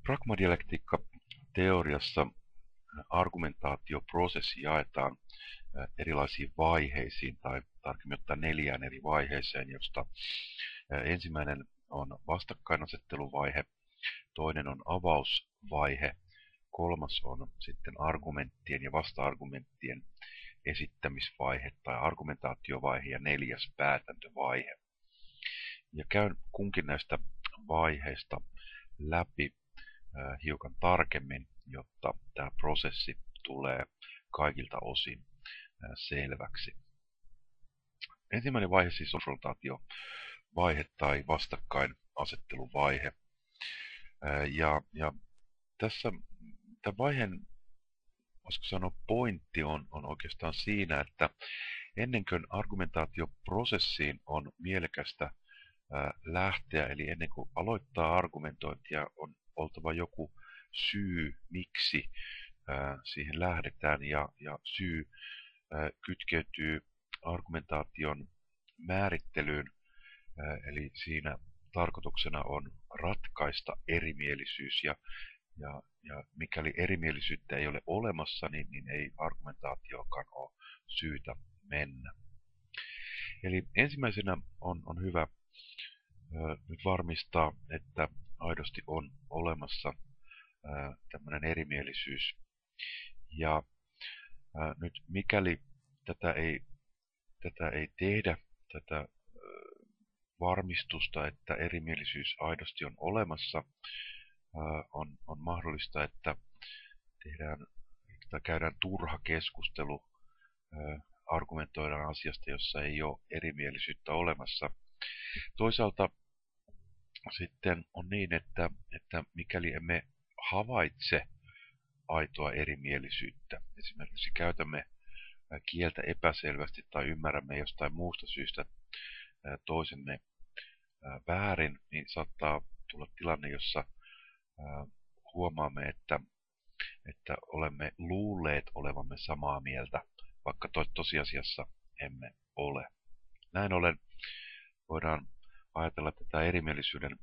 Pragmadialektiikka teoriassa argumentaatioprosessi jaetaan erilaisiin vaiheisiin tai tarkemmin ottaen 4 eri vaiheeseen, josta ensimmäinen on vastakkainasetteluvaihe, toinen on avausvaihe, kolmas on sitten argumenttien ja vasta-argumenttien esittämisvaihe tai argumentaatiovaihe ja neljäs päätäntävaihe. Ja käyn kunkin näistä vaiheista läpi hiukan tarkemmin, jotta tämä prosessi tulee kaikilta osin selväksi. Ensimmäinen vaihe siis on konfrontaatiovaihe tai vastakkainasetteluvaihe. Ja tässä tämän vaiheen, voisiko sanoa, pointti on oikeastaan siinä, että ennen kuin argumentaatioprosessiin on mielekästä lähteä, eli ennen kuin aloittaa argumentointia, on oltava joku syy, miksi siihen lähdetään, ja syy kytkeytyy argumentaation määrittelyyn, eli siinä tarkoituksena on ratkaista erimielisyys, ja mikäli erimielisyyttä ei ole olemassa, niin ei argumentaatiokaan ole syytä mennä. Eli ensimmäisenä on hyvä nyt varmistaa, että aidosti on olemassa tämmöinen erimielisyys. Ja nyt mikäli tätä ei tehdä, tätä varmistusta, että erimielisyys aidosti on olemassa, on mahdollista, että käydään turha keskustelu, argumentoidaan asiasta, jossa ei ole erimielisyyttä olemassa. Toisaalta sitten on niin, että mikäli emme havaitse aitoa erimielisyyttä, esimerkiksi käytämme kieltä epäselvästi tai ymmärrämme jostain muusta syystä toisemme väärin, niin saattaa tulla tilanne, jossa huomaamme, että olemme luulleet olevamme samaa mieltä, vaikka tosiasiassa emme ole. Näin ollen voidaan ajatella tätä erimielisyyden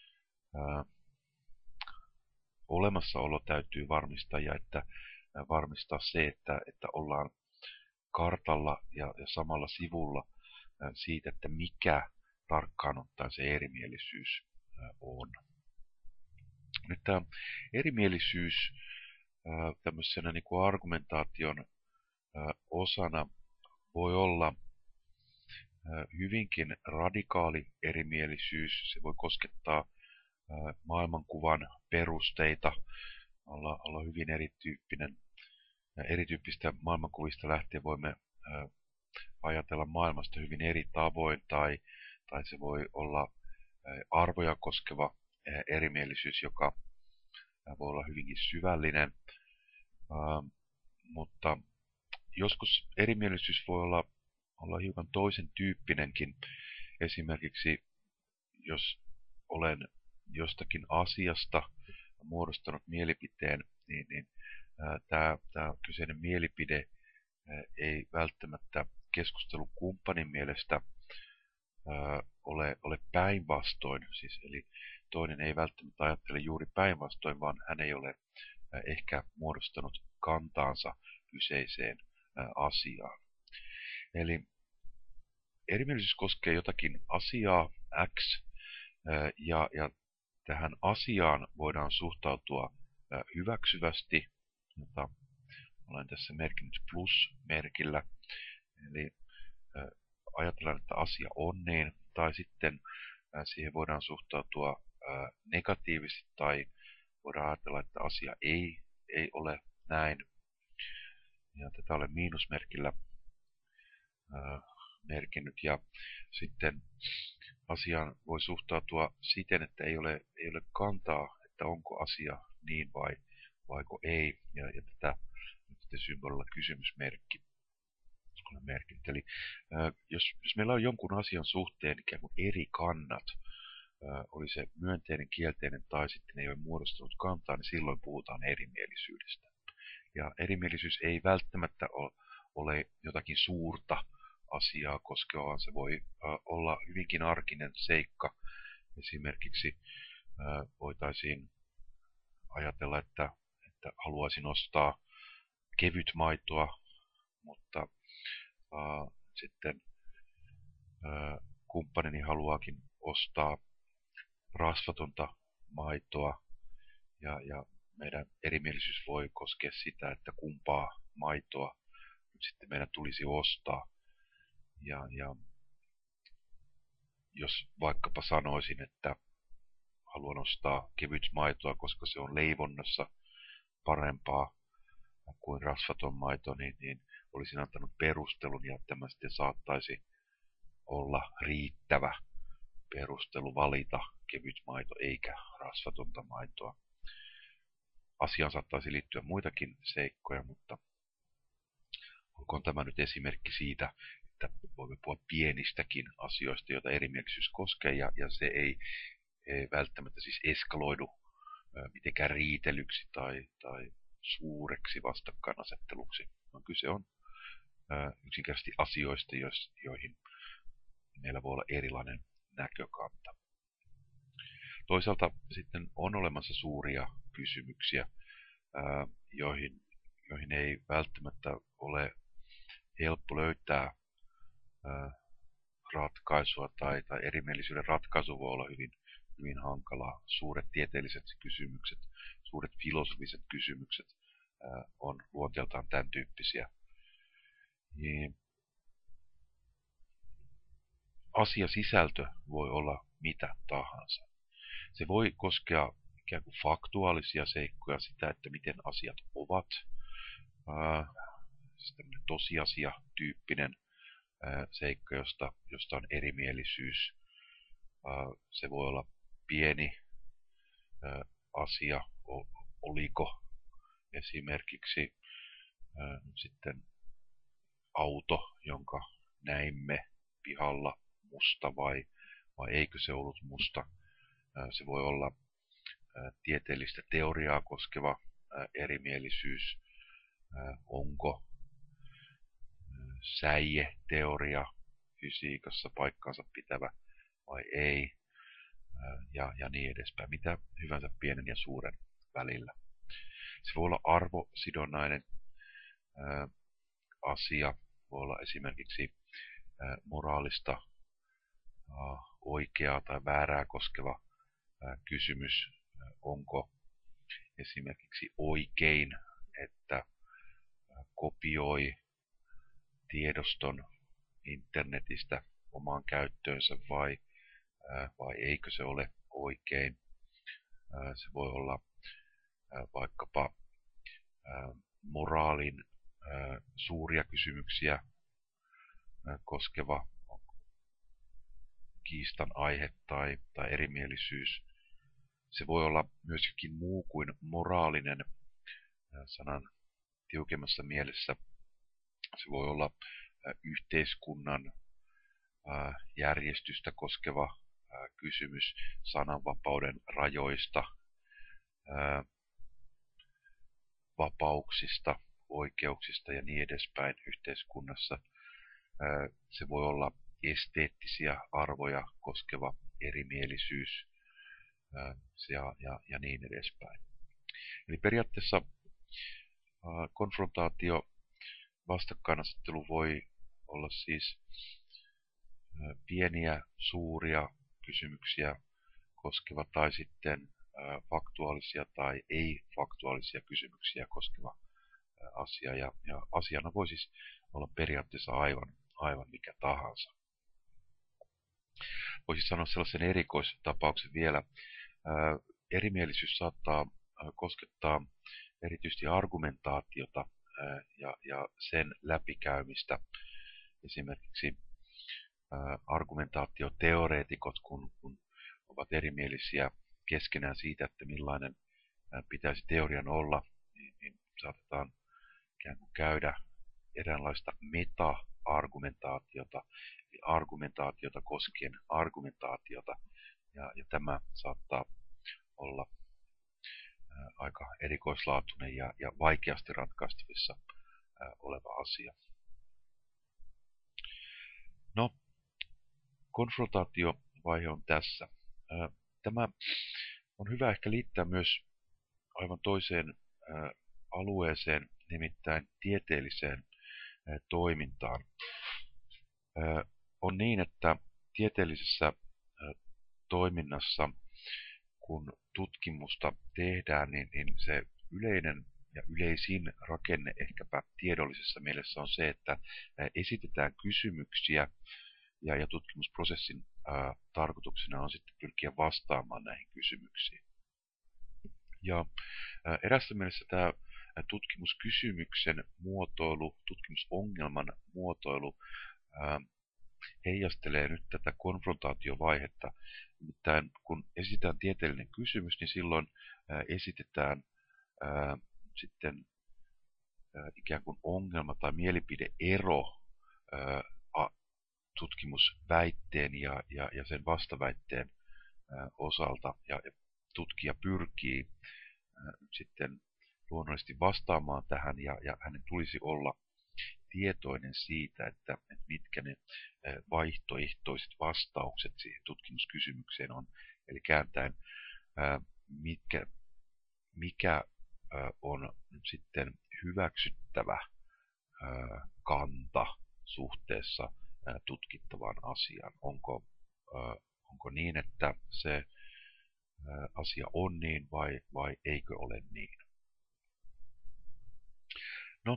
olemassaolo täytyy varmistaa, ja että varmistaa se, että ollaan kartalla ja samalla sivulla siitä, että mikä tarkkaan ottaen se erimielisyys on. Nyt tämä erimielisyys tämmöisenä niin kuin argumentaation osana voi olla hyvinkin radikaali erimielisyys. Se voi koskettaa maailmankuvan perusteita, olla hyvin erityyppistä maailmankuvista lähtien voimme ajatella maailmasta hyvin eri tavoin, tai se voi olla arvoja koskeva erimielisyys, joka voi olla hyvinkin syvällinen, mutta joskus erimielisyys voi olla hiukan toisen tyyppinenkin. Esimerkiksi jos olen jostakin asiasta muodostanut mielipiteen, niin tämä kyseinen mielipide ei välttämättä keskustelukumppanin mielestä ole päinvastoin, siis eli toinen ei välttämättä ajattele juuri päinvastoin, vaan hän ei ole ehkä muodostanut kantaansa kyseiseen asiaan. Eli erimielisyys koskee jotakin asiaa X, ja tähän asiaan voidaan suhtautua hyväksyvästi, jota olen tässä merkinnyt plus-merkillä. Eli ajatellaan, että asia on niin, tai sitten siihen voidaan suhtautua negatiivisesti, tai voidaan ajatella, että asia ei ole näin. Ja tätä olen miinusmerkillä merkinnyt. Ja sitten asiaan voi suhtautua siten, että ei ole kantaa, että onko asia niin vaiko ei. Ja tätä nyt symbolilla kysymysmerkki olen merkinnyt. Eli jos meillä on jonkun asian suhteen ikään kuin eri kannat, oli se myönteinen, kielteinen tai sitten ei ole muodostunut kantaa, niin silloin puhutaan erimielisyydestä. Ja erimielisyys ei välttämättä ole jotakin suurta asiaa koskeva, vaan se voi olla hyvinkin arkinen seikka. Esimerkiksi voitaisiin ajatella, että haluaisin ostaa kevytmaitoa, mutta sitten kumppanini haluaakin ostaa rasvatonta maitoa ja meidän erimielisyys voi koskea sitä, että kumpaa maitoa nyt sitten meidän tulisi ostaa. Ja jos vaikkapa sanoisin, että haluan ostaa kevytmaitoa, koska se on leivonnassa parempaa kuin rasvaton maito, niin olisin antanut perustelun ja tämä sitten saattaisi olla riittävä perustelu valita kevyt maito eikä rasvatonta maitoa. Asiaan saattaisi liittyä muitakin seikkoja, mutta olkoon tämä nyt esimerkki siitä, että voimme puhua pienistäkin asioista, joita erimielisyys koskee, ja se ei välttämättä siis eskaloidu mitenkään riitelyksi tai suureksi vastakkainasetteluksi, vaan kyse on yksinkertaisesti asioista, joihin meillä voi olla erilainen näkökanta. Toisaalta sitten on olemassa suuria kysymyksiä, joihin ei välttämättä ole helppo löytää ratkaisua tai erimielisyyden ratkaisu voi olla hyvin hankalaa. Suuret tieteelliset kysymykset, suuret filosofiset kysymykset on luonteeltaan tämän tyyppisiä. Asiasisältö voi olla mitä tahansa. Se voi koskea ikään kuin faktuaalisia seikkoja, sitä, että miten asiat ovat, tosiasia-tyyppinen seikka, josta on erimielisyys. Se voi olla pieni asia, oliko esimerkiksi sitten auto, jonka näimme pihalla, musta vai eikö se ollut musta. Se voi olla tieteellistä teoriaa koskeva erimielisyys, onko säie-teoria fysiikassa paikkansa pitävä vai ei, ja niin edespäin, mitä hyvänsä pienen ja suuren välillä. Se voi olla arvosidonnainen asia, voi olla esimerkiksi moraalista oikeaa tai väärää koskeva kysymys, onko esimerkiksi oikein, että kopioi tiedoston internetistä omaan käyttöönsä vai eikö se ole oikein. Se voi olla vaikkapa moraalin suuria kysymyksiä koskeva kiistan aihe tai erimielisyys. Se voi olla myös jokin muu kuin moraalinen sanan tiukemmassa mielessä. Se voi olla yhteiskunnan järjestystä koskeva kysymys sananvapauden rajoista, vapauksista, oikeuksista ja niin edespäin yhteiskunnassa. Se voi olla esteettisiä arvoja koskeva erimielisyys ja niin edespäin. Eli periaatteessa konfrontaatio, vastakkainasettelu voi olla siis pieniä, suuria kysymyksiä koskeva tai sitten faktuaalisia tai ei-faktuaalisia kysymyksiä koskeva asia. Ja asiana voi siis olla periaatteessa aivan mikä tahansa. Voisi sanoa sellaisen erikoistapauksen vielä. Erimielisyys saattaa koskettaa erityisesti argumentaatiota ja sen läpikäymistä. Esimerkiksi argumentaatioteoreetikot, kun ovat erimielisiä keskenään siitä, että millainen pitäisi teorian olla, niin saatetaan ikään kuin käydä eräänlaista meta-argumentaatiota, eli argumentaatiota koskien argumentaatiota, ja tämä saattaa olla aika erikoislaatuinen ja vaikeasti ratkaistavissa oleva asia. No, konfrontaatiovaihe on tässä. Tämä on hyvä ehkä liittää myös aivan toiseen alueeseen, nimittäin tieteelliseen toimintaan. On niin, että tieteellisessä toiminnassa, kun tutkimusta tehdään, niin se yleinen ja yleisin rakenne ehkäpä tiedollisessa mielessä on se, että esitetään kysymyksiä ja tutkimusprosessin tarkoituksena on sitten pyrkiä vastaamaan näihin kysymyksiin. Ja erässä mielessä tämä tutkimuskysymyksen muotoilu, tutkimusongelman muotoilu heijastelee nyt tätä konfrontaatiovaihetta. Nimittäin kun esitetään tieteellinen kysymys, niin silloin esitetään sitten ikään kuin ongelma tai mielipideero tutkimusväitteen ja sen vastaväitteen osalta. Ja tutkija pyrkii sitten luonnollisesti vastaamaan tähän ja hänen tulisi olla tietoinen siitä, että mitkä ne vaihtoehtoiset vastaukset siihen tutkimuskysymykseen on. Eli kääntäen, mikä on nyt sitten hyväksyttävä kanta suhteessa tutkittavaan asiaan. Onko niin, että se asia on niin vai eikö ole niin? No,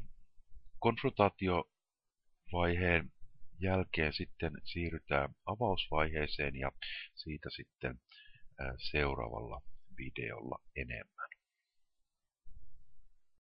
konfrontaatiovaiheen jälkeen sitten siirrytään avausvaiheeseen ja siitä sitten seuraavalla videolla enemmän.